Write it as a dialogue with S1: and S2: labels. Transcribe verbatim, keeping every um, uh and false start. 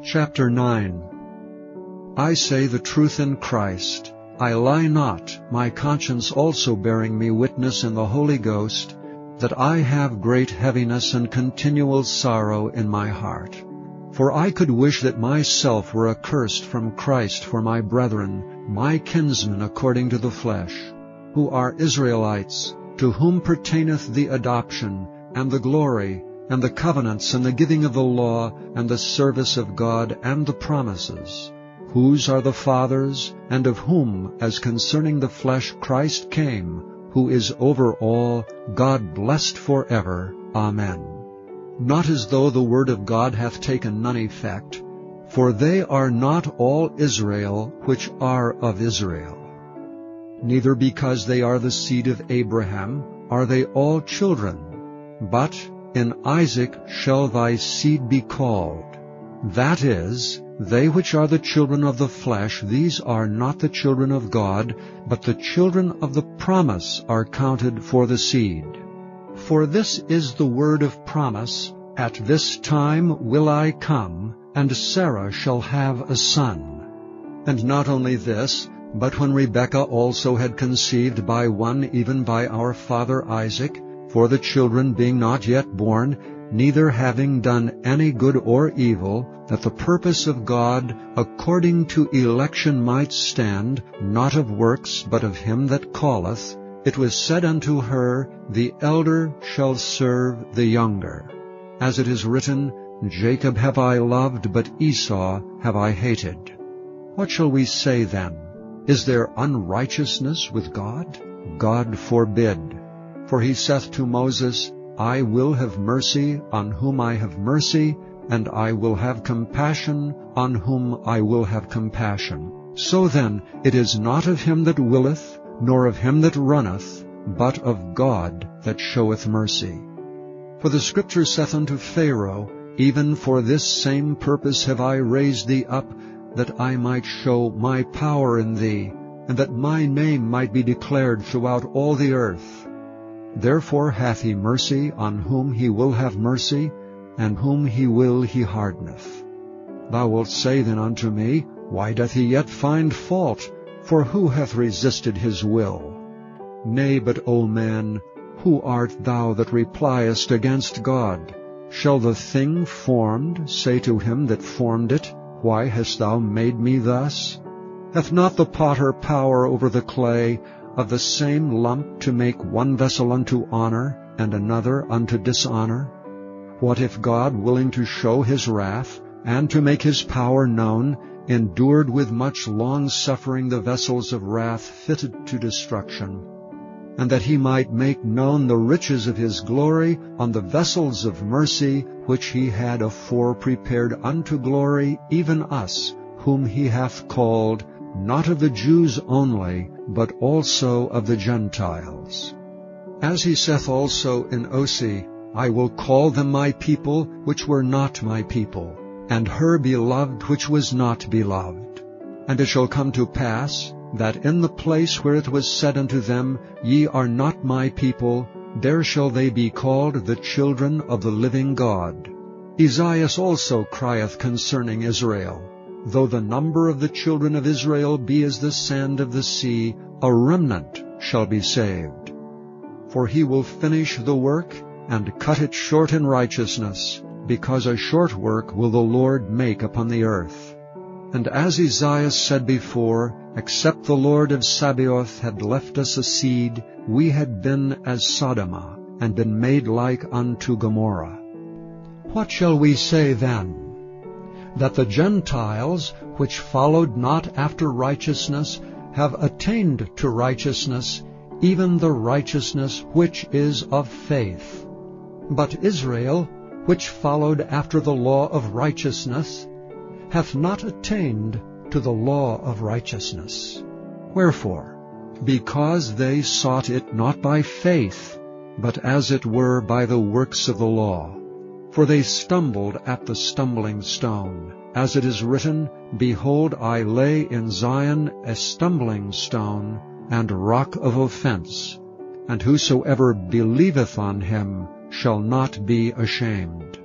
S1: Chapter nine. I say the truth in Christ, I lie not, my conscience also bearing me witness in the Holy Ghost, that I have great heaviness and continual sorrow in my heart. For I could wish that myself were accursed from Christ for my brethren, my kinsmen according to the flesh, who are Israelites, to whom pertaineth the adoption, and the glory, and the covenants, and the giving of the law, and the service of God, and the promises, whose are the fathers, and of whom, as concerning the flesh, Christ came, who is over all, God blessed forever. Amen. Not as though the word of God hath taken none effect, for they are not all Israel which are of Israel. Neither because they are the seed of Abraham are they all children, but in Isaac shall thy seed be called. That is, they which are the children of the flesh, these are not the children of God, but the children of the promise are counted for the seed. For this is the word of promise, At this time will I come, and Sarah shall have a son. And not only this, but when Rebekah also had conceived by one, even by our father Isaac, for the children being not yet born, neither having done any good or evil, that the purpose of God according to election might stand, not of works, but of him that calleth, it was said unto her, The elder shall serve the younger. As it is written, Jacob have I loved, but Esau have I hated. What shall we say then? Is there unrighteousness with God? God forbid. For he saith to Moses, I will have mercy on whom I have mercy, and I will have compassion on whom I will have compassion. So then it is not of him that willeth, nor of him that runneth, but of God that showeth mercy. For the Scripture saith unto Pharaoh, Even for this same purpose have I raised thee up, that I might show my power in thee, and that my name might be declared throughout all the earth. Therefore hath he mercy on whom he will have mercy, and whom he will he hardeneth. Thou wilt say then unto me, Why doth he yet find fault? For who hath resisted his will? Nay, but, O man, who art thou that repliest against God? Shall the thing formed say to him that formed it, Why hast thou made me thus? Hath not the potter power over the clay, of the same lump to make one vessel unto honor, and another unto dishonor? What if God, willing to show his wrath, and to make his power known, endured with much long-suffering the vessels of wrath fitted to destruction, and that he might make known the riches of his glory on the vessels of mercy, which he had afore prepared unto glory, even us, whom he hath called, not of the Jews only, but also of the Gentiles. As he saith also in Osee, I will call them my people, which were not my people, and her beloved, which was not beloved. And it shall come to pass, that in the place where it was said unto them, Ye are not my people, there shall they be called the children of the living God. Esaias also crieth concerning Israel, Though the number of the children of Israel be as the sand of the sea, a remnant shall be saved. For he will finish the work, and cut it short in righteousness, because a short work will the Lord make upon the earth. And as Esaias said before, Except the Lord of Sabaoth had left us a seed, we had been as Sodoma, and been made like unto Gomorrah. What shall we say then? That the Gentiles, which followed not after righteousness, have attained to righteousness, even the righteousness which is of faith. But Israel, which followed after the law of righteousness, hath not attained to the law of righteousness. Wherefore? Because they sought it not by faith, but as it were by the works of the law. For they stumbled at the stumbling stone. As it is written, Behold, I lay in Zion a stumbling stone, and rock of offense, and whosoever believeth on him shall not be ashamed.